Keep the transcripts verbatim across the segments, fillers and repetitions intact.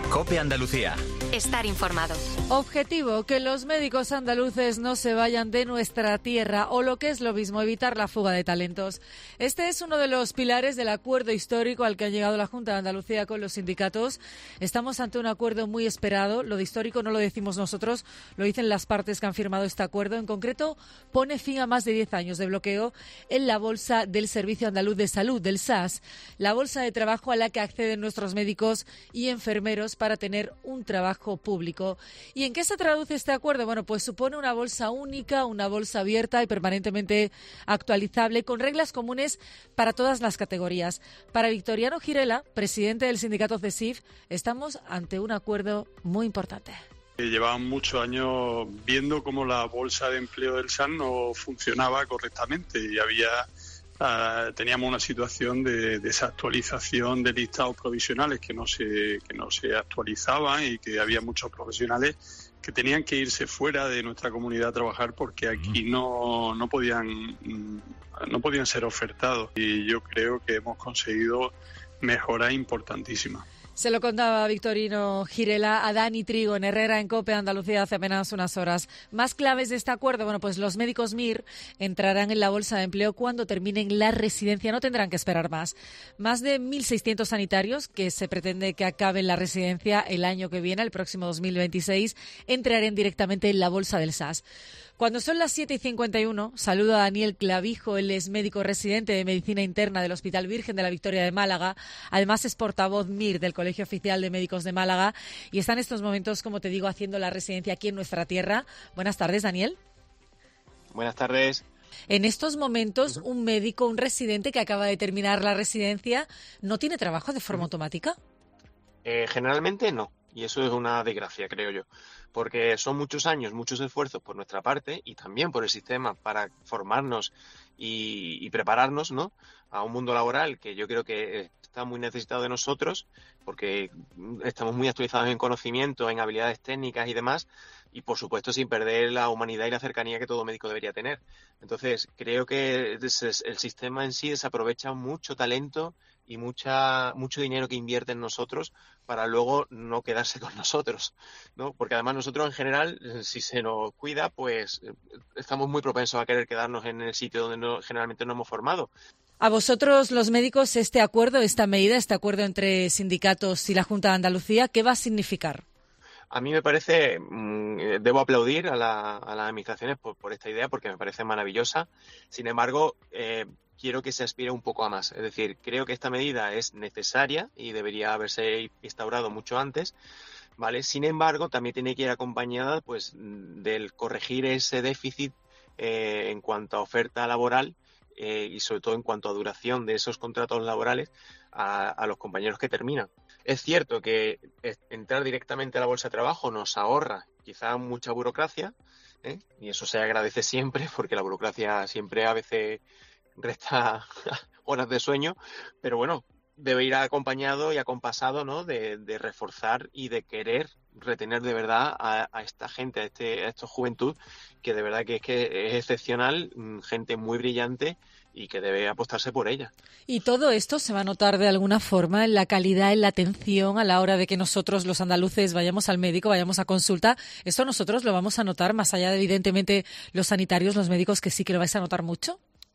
COPE Andalucía. Estar informado. Objetivo, que los médicos andaluces no se vayan de nuestra tierra o, lo que es lo mismo, evitar la fuga de talentos. Este es uno de los pilares del acuerdo histórico al que ha llegado la Junta de Andalucía con los sindicatos. Estamos ante un acuerdo muy esperado. Lo de histórico no lo decimos nosotros, lo dicen las partes que han firmado este acuerdo. En concreto, pone fin a más de diez años de bloqueo en la bolsa del Servicio Andaluz de Salud, del S A S, la bolsa de trabajo a la que acceden nuestros médicos y enfermeros para tener un trabajo público. ¿Y en qué se traduce este acuerdo? Bueno, pues supone una bolsa única, una bolsa abierta y permanentemente actualizable, con reglas comunes para todas las categorías. Para Victoriano Girela, presidente del sindicato CESIF, estamos ante un acuerdo muy importante. Llevaban muchos años viendo cómo la bolsa de empleo del S A S no funcionaba correctamente y había uh, teníamos una situación de desactualización de listados provisionales que no se que no se actualizaban y que había muchos profesionales que tenían que irse fuera de nuestra comunidad a trabajar porque aquí no no podían no podían ser ofertados, y yo creo que hemos conseguido mejoras importantísimas. Se lo contaba Victorino Girela a Dani Trigo en Herrera, en COPE Andalucía, hace apenas unas horas. Más claves de este acuerdo. Bueno, pues los médicos M I R entrarán en la bolsa de empleo cuando terminen la residencia. No tendrán que esperar más. Más de mil seiscientos sanitarios, que se pretende que acaben la residencia el año que viene, el próximo dos mil veintiséis, entrarán directamente en la bolsa del S A S. Cuando son las siete y cincuenta y uno, saludo a Daniel Clavijo. Él es médico residente de Medicina Interna del Hospital Virgen de la Victoria de Málaga. Además es portavoz M I R del Colegio Oficial de Médicos de Málaga y está en estos momentos, como te digo, haciendo la residencia aquí en nuestra tierra. Buenas tardes, Daniel. Buenas tardes. En estos momentos, un médico, un residente que acaba de terminar la residencia, ¿no tiene trabajo de forma automática? Eh, generalmente no, y eso es una desgracia, creo yo, porque son muchos años, muchos esfuerzos por nuestra parte y también por el sistema para formarnos y, y prepararnos, ¿no?, a un mundo laboral que yo creo que está muy necesitado de nosotros, porque estamos muy actualizados en conocimiento, en habilidades técnicas y demás, y por supuesto sin perder la humanidad y la cercanía que todo médico debería tener. Entonces creo que el sistema en sí desaprovecha mucho talento y mucha mucho dinero que invierte en nosotros para luego no quedarse con nosotros, ¿no? Porque además nosotros en general, si se nos cuida, pues estamos muy propensos a querer quedarnos en el sitio donde no, generalmente nos hemos formado. A vosotros, los médicos, este acuerdo, esta medida, este acuerdo entre sindicatos y la Junta de Andalucía, ¿qué va a significar? A mí me parece, mmm, debo aplaudir a, la, a las administraciones por, por esta idea porque me parece maravillosa. Sin embargo, eh, quiero que se aspire un poco a más. Es decir, creo que esta medida es necesaria y debería haberse instaurado mucho antes, ¿vale? Sin embargo, también tiene que ir acompañada, pues, del corregir ese déficit eh, en cuanto a oferta laboral eh, y sobre todo en cuanto a duración de esos contratos laborales a, a los compañeros que terminan. Es cierto que entrar directamente a la bolsa de trabajo nos ahorra quizá mucha burocracia, ¿eh? Y eso se agradece siempre porque la burocracia siempre a veces resta horas de sueño, pero bueno, debe ir acompañado y acompasado, ¿no?, de, de reforzar y de querer retener de verdad a, a esta gente, a, este, a esta juventud que de verdad que es que es excepcional, gente muy brillante y que debe apostarse por ella. ¿Y todo esto se va a notar de alguna forma en la calidad, en la atención a la hora de que nosotros, los andaluces, vayamos al médico, vayamos a consulta? ¿Esto nosotros lo vamos a notar, más allá de, evidentemente, los sanitarios, los médicos, que sí que lo vais a notar mucho?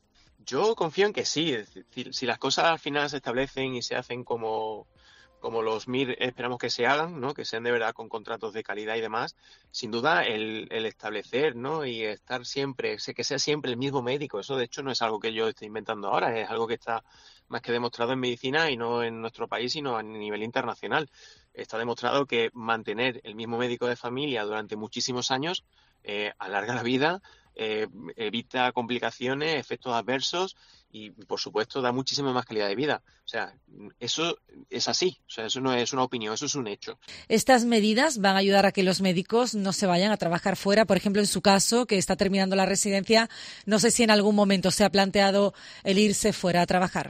Yo confío en que sí. Es decir, si las cosas al final se establecen y se hacen como, como los M I R esperamos que se hagan, ¿no?, que sean de verdad con contratos de calidad y demás, sin duda el, el establecer, ¿no?, y estar siempre, que sea siempre el mismo médico, eso de hecho no es algo que yo esté inventando ahora, es algo que está más que demostrado en medicina y no en nuestro país, sino a nivel internacional. Está demostrado que mantener el mismo médico de familia durante muchísimos años eh, alarga la vida, Eh, evita complicaciones, efectos adversos y, por supuesto, da muchísima más calidad de vida. O sea, eso es así. O sea, eso no es una opinión, eso es un hecho. Estas medidas van a ayudar a que los médicos no se vayan a trabajar fuera. Por ejemplo, en su caso, que está terminando la residencia, no sé si en algún momento se ha planteado el irse fuera a trabajar.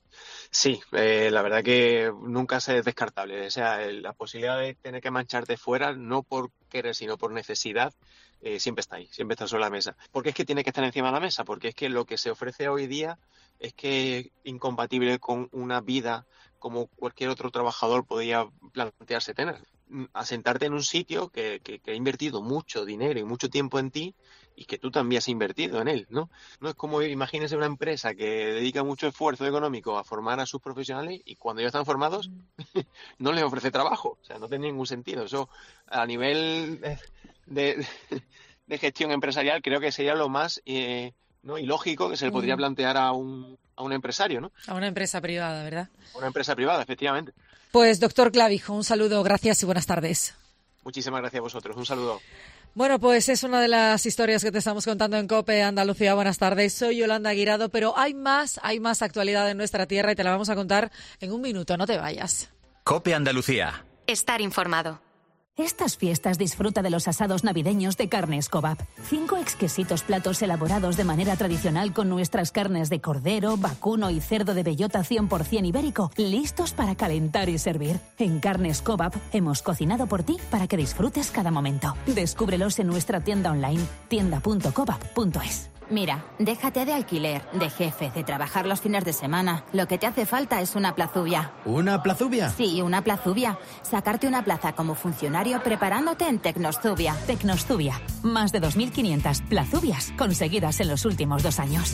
Sí, eh, la verdad que nunca es descartable. O sea, la posibilidad de tener que mancharte fuera, no por querer, sino por necesidad, eh, siempre está ahí, siempre está sobre la mesa. Porque es que tiene que estar encima de la mesa, porque es que lo que se ofrece hoy día es que es incompatible con una vida como cualquier otro trabajador podía plantearse tener. Asentarte en un sitio que, que, que ha invertido mucho dinero y mucho tiempo en ti y que tú también has invertido en él, ¿no? No es como, imagínese una empresa que dedica mucho esfuerzo económico a formar a sus profesionales y cuando ya están formados no les ofrece trabajo. O sea, no tiene ningún sentido. Eso, a nivel de, de gestión empresarial, creo que sería lo más eh, ¿no? ilógico que se le podría plantear a un, a un empresario, ¿no? A una empresa privada, ¿verdad? A una empresa privada, efectivamente. Pues, doctor Clavijo, un saludo, gracias y buenas tardes. Muchísimas gracias a vosotros. Un saludo. Bueno, pues es una de las historias que te estamos contando en COPE Andalucía. Buenas tardes, soy Yolanda Guirado, pero hay más, hay más actualidad en nuestra tierra y te la vamos a contar en un minuto, no te vayas. COPE Andalucía. Estar informado. Estas fiestas disfruta de los asados navideños de Carnes Cobap. Cinco exquisitos platos elaborados de manera tradicional con nuestras carnes de cordero, vacuno y cerdo de bellota cien por ciento ibérico, listos para calentar y servir. En Carnes Cobap hemos cocinado por ti para que disfrutes cada momento. Descúbrelos en nuestra tienda online, tienda punto cobap punto es. Mira, déjate de alquiler, de jefe, de trabajar los fines de semana. Lo que te hace falta es una plazubia. ¿Una plazubia? Sí, una plazubia. Sacarte una plaza como funcionario preparándote en Tecnostubia. Tecnostubia. Más de dos mil quinientas plazubias conseguidas en los últimos dos años.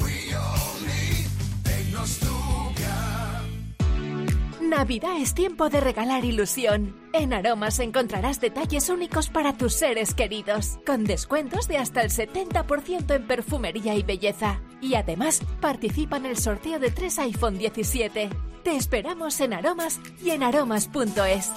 Navidad es tiempo de regalar ilusión. En Aromas encontrarás detalles únicos para tus seres queridos, con descuentos de hasta el setenta por ciento en perfumería y belleza. Y además, participa en el sorteo de tres iPhone diecisiete. Te esperamos en Aromas y en aromas punto es.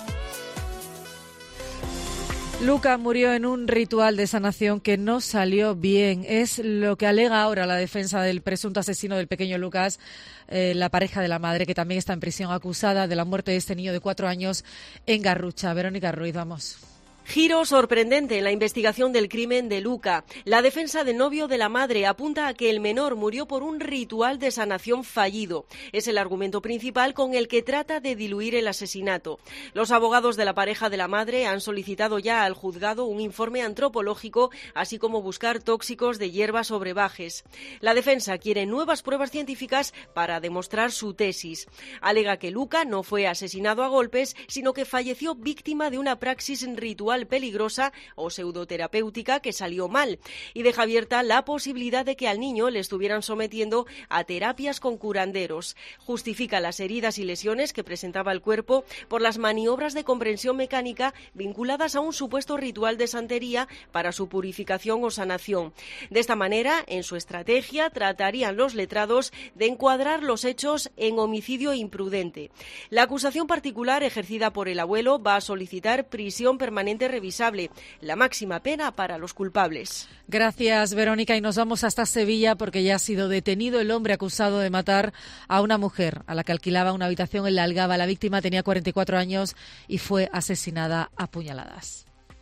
Luca murió en un ritual de sanación que no salió bien. Es lo que alega ahora la defensa del presunto asesino del pequeño Lucas, eh, la pareja de la madre, que también está en prisión acusada de la muerte de este niño de cuatro años en Garrucha. Verónica Ruiz, vamos. Giro sorprendente en la investigación del crimen de Luca. La defensa del novio de la madre apunta a que el menor murió por un ritual de sanación fallido. Es el argumento principal con el que trata de diluir el asesinato. Los abogados de la pareja de la madre han solicitado ya al juzgado un informe antropológico, así como buscar tóxicos de hierbas o brebajes. La defensa quiere nuevas pruebas científicas para demostrar su tesis. Alega que Luca no fue asesinado a golpes, sino que falleció víctima de una praxis ritual peligrosa o pseudoterapéutica que salió mal, y deja abierta la posibilidad de que al niño le estuvieran sometiendo a terapias con curanderos. Justifica las heridas y lesiones que presentaba el cuerpo por las maniobras de comprensión mecánica vinculadas a un supuesto ritual de santería para su purificación o sanación. De esta manera, en su estrategia, tratarían los letrados de encuadrar los hechos en homicidio imprudente. La acusación particular ejercida por el abuelo va a solicitar prisión permanente revisable, la máxima pena para los culpables. Gracias, Verónica, y nos vamos hasta Sevilla porque ya ha sido detenido el hombre acusado de matar a una mujer a la que alquilaba una habitación en La Algaba. La víctima tenía cuarenta y cuatro años y fue asesinada a puñaladas.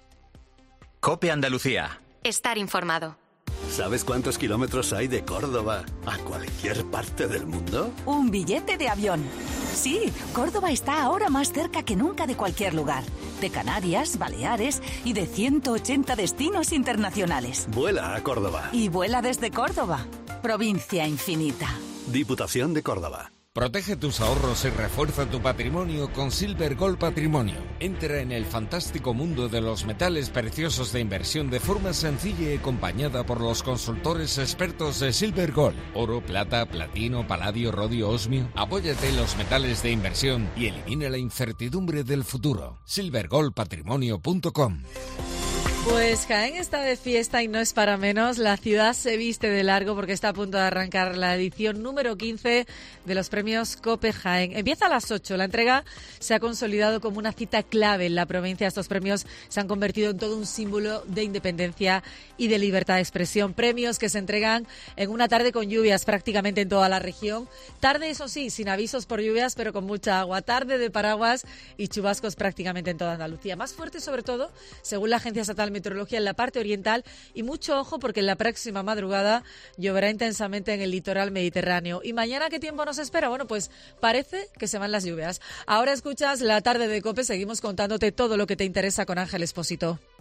COPE Andalucía. Estar informado. ¿Sabes cuántos kilómetros hay de Córdoba a cualquier parte del mundo? Un billete de avión. Sí, Córdoba está ahora más cerca que nunca de cualquier lugar. De Canarias, Baleares y de ciento ochenta destinos internacionales. Vuela a Córdoba. Y vuela desde Córdoba. Provincia infinita. Diputación de Córdoba. Protege tus ahorros y refuerza tu patrimonio con Silver Gold Patrimonio. Entra en el fantástico mundo de los metales preciosos de inversión de forma sencilla y acompañada por los consultores expertos de Silver Gold. Oro, plata, platino, paladio, rodio, osmio. Apóyate en los metales de inversión y elimina la incertidumbre del futuro. silver gold patrimonio punto com. Pues Jaén está de fiesta y no es para menos. La ciudad se viste de largo porque está a punto de arrancar la edición número quince de los premios COPE Jaén. Empieza a las ocho. La entrega se ha consolidado como una cita clave en la provincia. Estos premios se han convertido en todo un símbolo de independencia y de libertad de expresión. Premios que se entregan en una tarde con lluvias prácticamente en toda la región. Tarde, eso sí, sin avisos por lluvias, pero con mucha agua. Tarde de paraguas y chubascos prácticamente en toda Andalucía. Más fuerte, sobre todo, según la Agencia Estatal de Meteorología, en la parte oriental, y mucho ojo porque en la próxima madrugada lloverá intensamente en el litoral mediterráneo. ¿Y mañana qué tiempo nos espera? Bueno, pues parece que se van las lluvias. Ahora escuchas La Tarde de COPE, seguimos contándote todo lo que te interesa con Ángel Expósito.